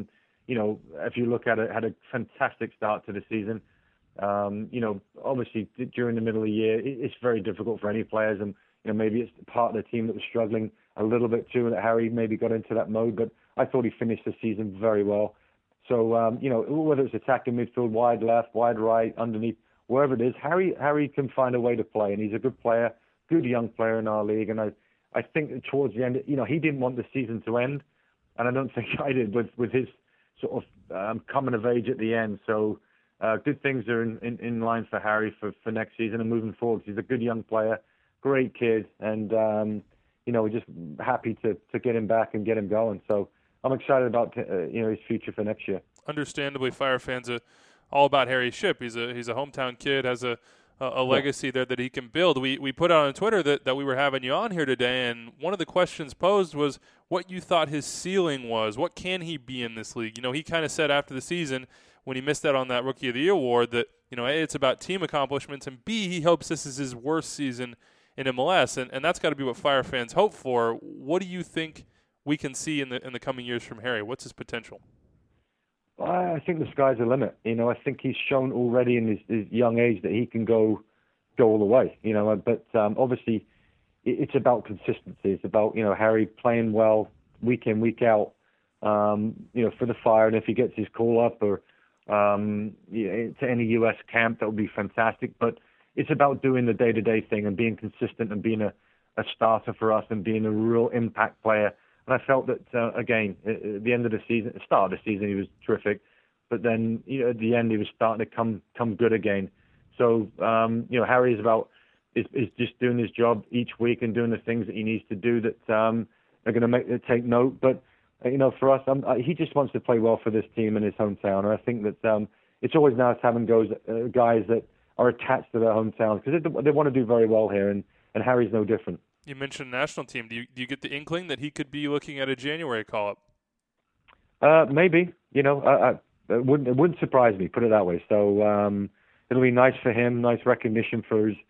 if you look at it, had a fantastic start to the season. Obviously during the middle of the year, it's very difficult for any players, and maybe it's part of the team that was struggling a little bit too, and that Harry maybe got into that mode. But I thought he finished the season very well. So whether it's attacking midfield, wide left, wide right, underneath, wherever it is, Harry can find a way to play, and he's a good player, good young player in our league. And I think towards the end, he didn't want the season to end, and I don't think I did with his sort of coming of age at the end. So good things are in line for Harry for next season and moving forward. He's a good young player, great kid, and we're just happy to get him back and get him going. So I'm excited about his future for next year. Understandably, Fire fans are all about Harry Shipp. He's a hometown kid, has a legacy there that he can build. We put out on Twitter that we were having you on here today, and one of the questions posed was what you thought his ceiling was. What can he be in this league? He kind of said after the season, when he missed out on that Rookie of the Year award, that A, it's about team accomplishments, and B, he hopes this is his worst season in MLS, and that's got to be what Fire fans hope for. What do you think we can see in the coming years from Harry? What's his potential? I think the sky's the limit. I think he's shown already in his young age that he can go all the way. But obviously it's about consistency. It's about Harry playing well week in, week out. For the Fire, and if he gets his call up or to any U.S. camp, that would be fantastic. But it's about doing the day-to-day thing and being consistent and being a starter for us and being a real impact player. And I felt that, again, at the end of the season, at the start of the season, he was terrific. But then, at the end, he was starting to come good again. So, Harry is just doing his job each week and doing the things that he needs to do that are going to take note. But, for us, he just wants to play well for this team in his hometown. And I think that it's always nice having guys that are attached to their hometowns, because they want to do very well here, and Harry's no different. You mentioned national team. Do you get the inkling that he could be looking at a January call-up? Maybe. It wouldn't surprise me, put it that way. So it'll be nice for him, nice recognition for his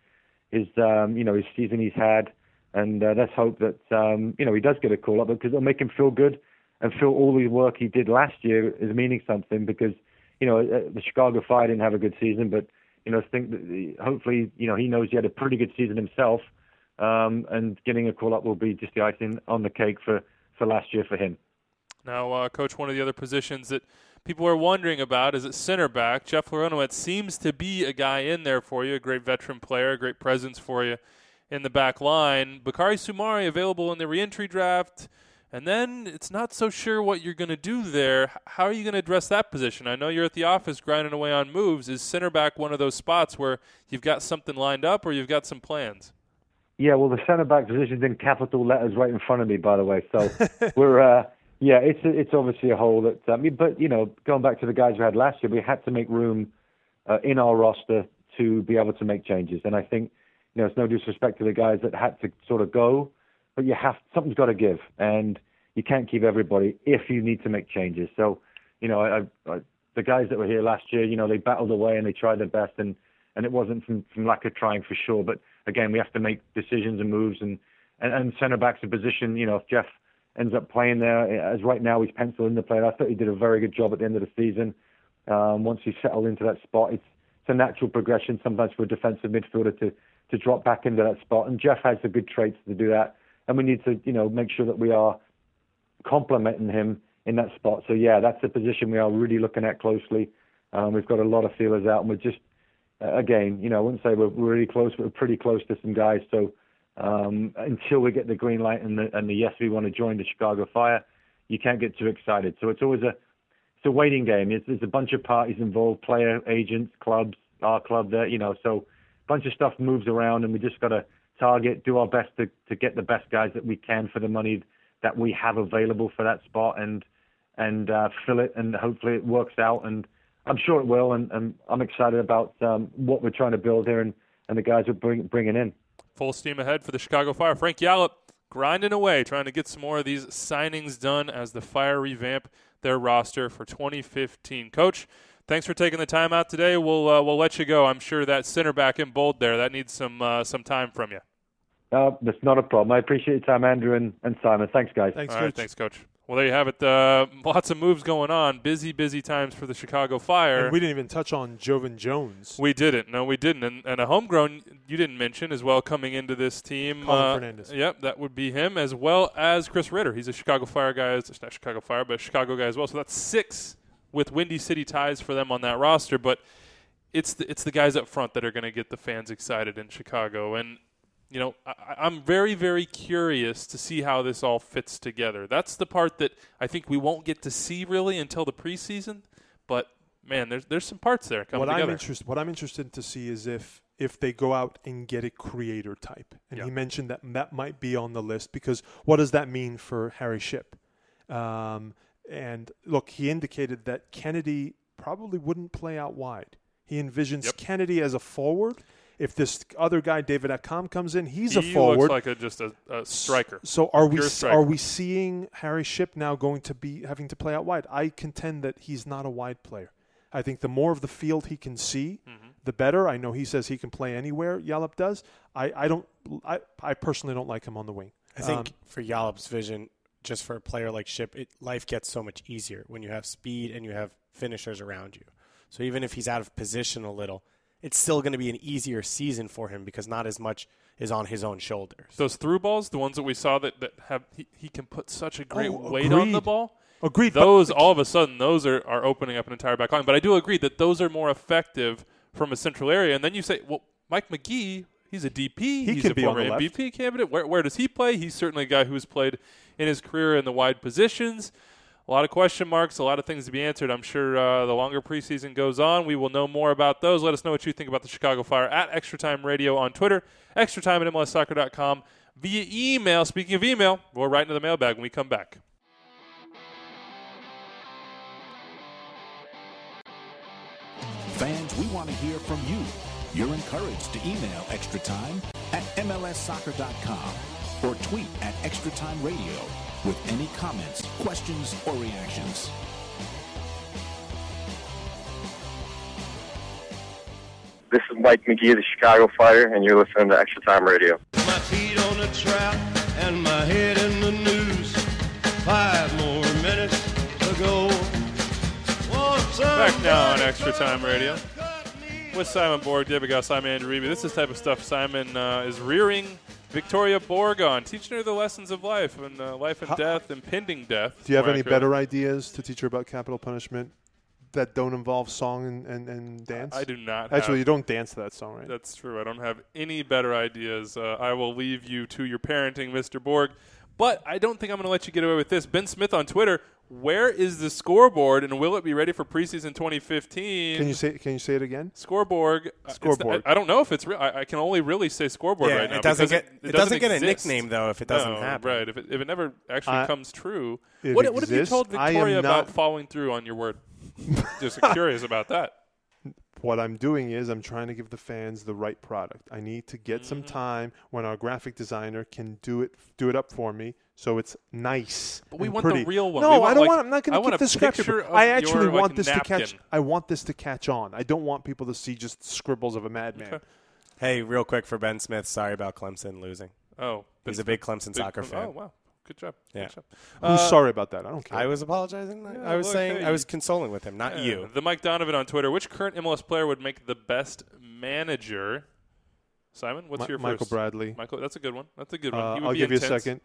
season he's had, and let's hope that he does get a call-up, because it'll make him feel good and feel all the work he did last year is meaning something, because the Chicago Fire didn't have a good season, but think that hopefully he knows he had a pretty good season himself. And getting a call-up will be just the icing on the cake for last year for him. Now, Coach, one of the other positions that people are wondering about is at center back. Jeff Larentowicz seems to be a guy in there for you, a great veteran player, a great presence for you in the back line. Bakary Soumare available in the reentry draft. And then it's not so sure what you're going to do there. How are you going to address that position? I know you're at the office grinding away on moves. Is center back one of those spots where you've got something lined up or you've got some plans? Yeah, well, the center back position's in capital letters right in front of me, by the way. So we're, it's obviously a hole that, but, you know, going back to the guys we had last year, we had to make room in our roster to be able to make changes. And I think, you know, it's no disrespect to the guys that had to sort of go, but something's got to give, and you can't keep everybody if you need to make changes. So, you know, the guys that were here last year, you know, they battled away and they tried their best, and it wasn't from lack of trying for sure. But again, we have to make decisions and moves, and center back's a position. You know, if Jeff ends up playing there, as right now he's penciled in the play. I thought he did a very good job at the end of the season. Once he settled into that spot, it's a natural progression sometimes for a defensive midfielder to drop back into that spot, and Jeff has the good traits to do that. And we need to, you know, make sure that we are complementing him in that spot. So, yeah, that's a position we are really looking at closely. We've got a lot of feelers out, and we're just, again, you know, I wouldn't say we're really close, but we're pretty close to some guys. So until we get the green light and the yes, we want to join the Chicago Fire, you can't get too excited. So it's always a waiting game. There's a bunch of parties involved, player, agents, clubs, our club there, you know, so a bunch of stuff moves around, and we just got to target, do our best to get the best guys that we can for the money that we have available for that spot, and fill it, and hopefully it works out, and I'm sure it will, and I'm excited about what we're trying to build here and the guys we're bringing in. Full steam ahead for the Chicago Fire. Frank Yallop grinding away, trying to get some more of these signings done as the Fire revamp their roster for 2015. Coach, thanks for taking the time out today. We'll let you go. I'm sure that center back in bold there, that needs some time from you. That's not a problem. I appreciate your time, Andrew and Simon. Thanks, guys. Thanks, All Coach. right, thanks, Coach. Well, there you have it. Lots of moves going on. Busy times for the Chicago Fire. And we didn't even touch on Jovan Jones. We didn't. No, we didn't. And a homegrown you didn't mention as well coming into this team. Colin Fernandez. Yep, that would be him, as well as Chris Ritter. He's a Chicago Fire guy. It's not Chicago Fire, but a Chicago guy as well. So that's 6 with Windy City ties for them on that roster. But it's the guys up front that are going to get the fans excited in Chicago. And you know, I'm very, very curious to see how this all fits together. That's the part that I think we won't get to see really until the preseason. But, man, there's some parts there coming together. What I'm interested to see is if they go out and get a creator type. And Yeah. he mentioned that might be on the list, because what does that mean for Harry Shipp? And, look, he indicated that Kennedy probably wouldn't play out wide. He envisions Kennedy as a forward. If this other guy, David Accam, comes in, he's a forward. He looks like just a striker. So are we seeing Harry Shipp now going to be having to play out wide? I contend that he's not a wide player. I think the more of the field he can see, the better. I know he says he can play anywhere. Yallop does. I personally don't like him on the wing. I think for Yallop's vision, just for a player like Shipp, life gets so much easier when you have speed and you have finishers around you. So even if he's out of position a little, it's still going to be an easier season for him because not as much is on his own shoulders. Those through balls, the ones that we saw that have he can put such a great weight on the ball. Agreed. Those all of a sudden those are opening up an entire back line. But I do agree that those are more effective from a central area. And then you say, well, Mike McGee, he's a DP. He's a former MVP candidate. Where does he play? He's certainly a guy who's played in his career in the wide positions. A lot of question marks, a lot of things to be answered. I'm sure the longer preseason goes on, we will know more about those. Let us know what you think about the Chicago Fire at Extra Time Radio on Twitter, extratime at MLSsoccer.com, via email. Speaking of email, we'll right into the mailbag when we come back. Fans, we want to hear from you. You're encouraged to email Extra Time at MLSsoccer.com or tweet at Extra Time Radio with any comments, questions, or reactions. This is Mike McGee of the Chicago Fire, and you're listening to Extra Time Radio. My feet on the trap and my head in the news. 5 more minutes to go. Back now on Extra Time Radio with Simon Borg, David Goss, I'm Andrew Reeby. This is the type of stuff Simon is rearing Victoria Borg on, teaching her the lessons of life and life and death, impending death. Do you have more any accurately. better ideas to teach her about capital punishment that don't involve song and dance? I do not. Actually, have. you don't dance to that song, right? That's true. I don't have any better ideas. I will leave you to your parenting, Mr. Borg. But I don't think I'm going to let you get away with this. Ben Smith on Twitter, where is the scoreboard, and will it be ready for preseason 2015? Can you say it again? Scoreboard. Scoreboard. I don't know if it's real. I can only really say scoreboard right now. It doesn't because get it doesn't get a exist. nickname though if it doesn't No, happen. Right. If it never actually comes true. It What have you exists. told I am Victoria about not- following through on your word? Just curious about that. What I'm doing is I'm trying to give the fans the right product. I need to get some time when our graphic designer can do it up for me, so it's nice. But we and want pretty. the real one. No, We want, I don't like- want. I'm not I going to want keep a the scrap picture paper. of I actually your, like, want this to catch. napkin. I want this to catch on. I don't want people to see just scribbles of a madman. Okay. Hey, real quick for Ben Smith, sorry about Clemson losing. Oh, He's a big Clemson soccer fan. Oh, wow. Good job. Yeah. Good job. Who's sorry about that? I don't care. I was apologizing. Yeah, I was look, saying hey, I was consoling with him, not you. The Mike Donovan on Twitter. Which current MLS player would make the best manager? Simon, what's your Michael first? Bradley. Michael, that's a good one. That's a good one. He would I'll be give intense. you a second.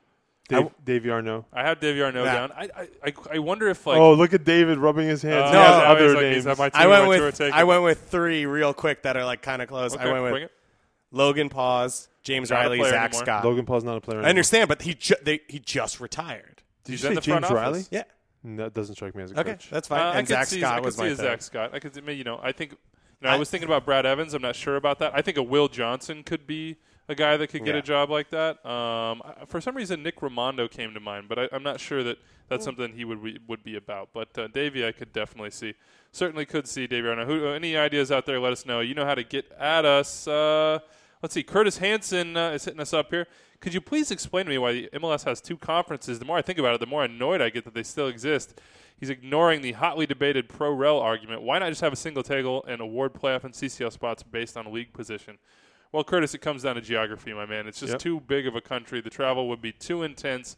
Davey Arnaud. I have Davey Arnaud Nah. down. I wonder if like. Oh, look at David rubbing his hands. He no, has now other he's like, names. he's on my team. I went what you were with taking. I went with 3 real quick that are like kind of close. Okay, I went bring with it. Logan Paws, James Not a Riley, player Zach anymore. Scott. Logan Paul's not a player I anymore. understand, but he just retired. Did He's you in say the front James office. Riley? Yeah. That doesn't strike me as a Okay, coach. that's fine. I And could Zach see, Scott I could was see my a Zach third. Scott. I could. I think. I was thinking about Brad Evans. I'm not sure about that. I think a Will Johnson could be a guy that could get Yeah. a job like that. For some reason, Nick Raimondo came to mind, but I'm not sure that that's something he would be about. But Davey, I could definitely see. Certainly could see Davey Arnaud. Any ideas out there, let us know. You know how to get at us. Let's see. Curtis Hanson is hitting us up here. Could you please explain to me why the MLS has 2 conferences? The more I think about it, the more annoyed I get that they still exist. He's ignoring the hotly debated pro-rel argument. Why not just have a single table and award playoff and CCL spots based on league position? Well, Curtis, it comes down to geography, my man. It's just too big of a country. The travel would be too intense.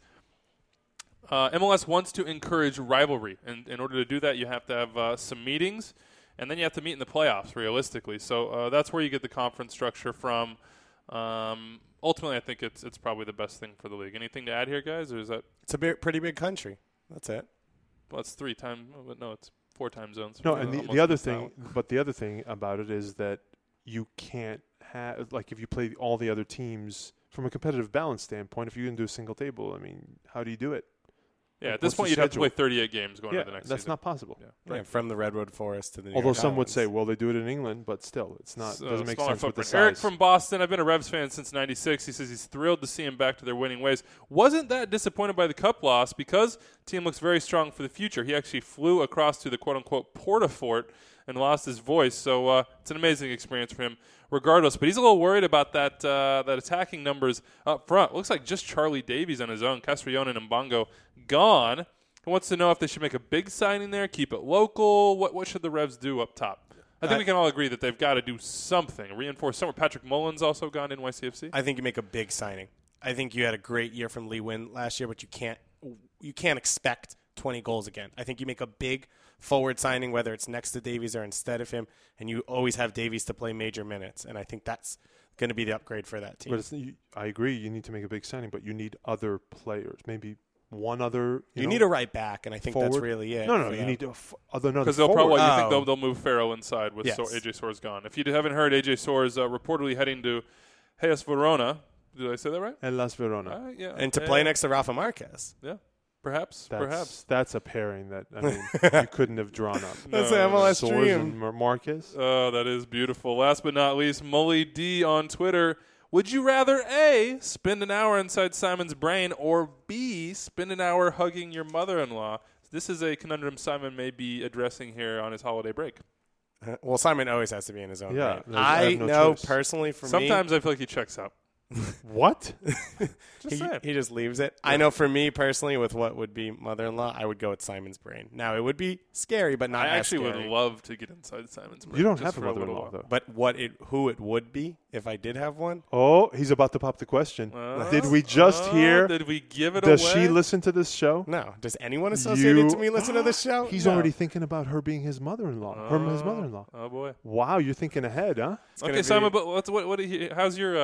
MLS wants to encourage rivalry, and in order to do that, you have to have some meetings, and then you have to meet in the playoffs, realistically. So that's where you get the conference structure from. Ultimately, I think it's probably the best thing for the league. Anything to add here, guys, or is that? It's a pretty big country. That's it. Well, it's 3 times. No, it's 4 time zones. No, and Almost the other missed that thing, one. but the other thing about it is that you can't have, like, if you play all the other teams from a competitive balance standpoint, if you can do a single table, I mean, how do you do it? Yeah, Like, at this what's the point, you'd have to play schedule? 38 games going Yeah, into the next that's season. not possible. Yeah. Yeah, from the Redwood Forest to the New Although York some would say, Islands. well, they do it in England, but still, it's not. Doesn't make smaller sense with the footprint. size. Eric from Boston. I've been a Revs fan since '96. He says he's thrilled to see him back to their winning ways. Wasn't that disappointed by the Cup loss because the team looks very strong for the future. He actually flew across to the quote-unquote Portafort and lost his voice. So it's an amazing experience for him regardless. But he's a little worried about that attacking numbers up front. Looks like just Charlie Davies on his own. Castrillon and Mbongo gone. He wants to know if they should make a big signing there, keep it local. What should the Revs do up top? I think we can all agree that they've got to do something, reinforce somewhere. Patrick Mullins also gone in NYCFC. I think you make a big signing. I think you had a great year from Lee Wynn last year, but you can't expect 20 goals again. I think you make a big forward signing, whether it's next to Davies or instead of him, and you always have Davies to play major minutes. And I think that's going to be the upgrade for that team. But I agree. You need to make a big signing, but you need other players. Maybe one other. You need a right back, and I think forward. that's really it. No, for you them. need another Because they'll forward. probably you Oh. think they'll move Farrell inside with Yes. AJ Soares gone. If you haven't heard, AJ Soares reportedly heading to Hellas Verona. Did I say that right? Hellas Verona. Yeah. And to play next to Rafa Marquez. Yeah. Perhaps. That's a pairing that I mean you couldn't have drawn up. That's an MLS Soares dream. and Marcus. Oh, that is beautiful. Last but not least, Mully D on Twitter. Would you rather A, spend an hour inside Simon's brain, or B, spend an hour hugging your mother-in-law? This is a conundrum Simon may be addressing here on his holiday break. Well, Simon always has to be in his own Yeah, brain. I I have no know choice. personally for Sometimes I feel like he checks out. What? Just saying. he just leaves it. I know for me personally, with what would be mother-in-law, I would go with Simon's brain. Now, it would be scary, but not I as actually scary. would love to get inside Simon's brain. You don't just have a for little mother-in-law while. though. But who it would be if I did have one? Oh, he's about to pop the question. Did we just hear? Did we give it Does away? she listen to this show? No. Does anyone associated to me listen to this show? He's No. already thinking about her being his mother-in-law. His mother-in-law. Oh boy. Wow, you're thinking ahead, huh? Okay, gonna Simon. be- But how's your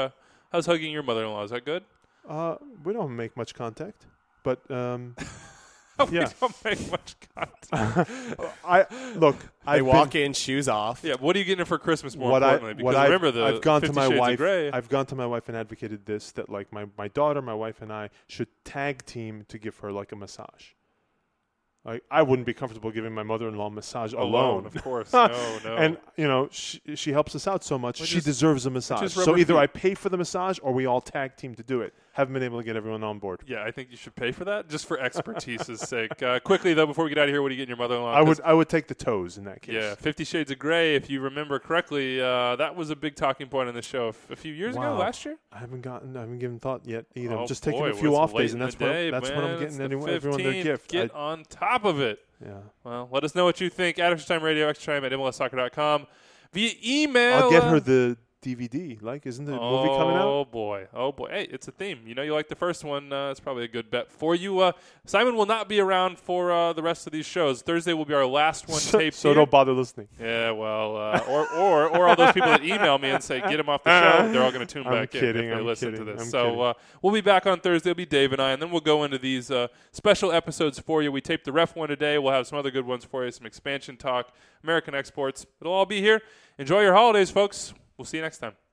How's hugging your mother-in-law? Is that good? We don't make much contact, but yeah. We don't make much contact. They walk in, shoes off. Yeah, what are you getting her for Christmas more importantly? Because remember the I've gone to 50 my Shades of wife. Grey. I've gone to my wife and advocated this, that like my daughter, my wife, and I should tag team to give her like a massage. I wouldn't be comfortable giving my mother-in-law a massage alone. Of course. No. And, she helps us out so much. She just- deserves a massage. rub So her either feet. I pay for the massage or we all tag team to do it. Haven't been able to get everyone on board. Yeah, I think you should pay for that just for expertise's sake. Quickly, though, before we get out of here, what do you get in your mother-in-law? I would take the toes in that case. Yeah, 50 Shades of Grey, if you remember correctly, that was a big talking point on the show a few years ago, last year. I haven't given thought yet either. Oh, I'm just taking boy, a few well, off it's late days, and in that's the day, what I'm man. It's getting the everyone their 15th. gift. Get on top of it. Yeah. Well, let us know what you think at Extra Time Radio, Extra Time at MLSsoccer.com, via email. I'll get her the DVD. Isn't the movie coming out? Oh boy. Hey, it's a theme. You like the first one. It's probably a good bet for you. Simon will not be around for the rest of these shows. Thursday will be our last one taped. So here. don't bother listening. Yeah, well, or all those people that email me and say get him off the show, they're all going to tune back in if they listen to this. So we'll be back on Thursday. It'll be Dave and I, and then we'll go into these special episodes for you. We taped the ref one today. We'll have some other good ones for you, some expansion talk, American exports. It'll all be here. Enjoy your holidays, folks. We'll see you next time.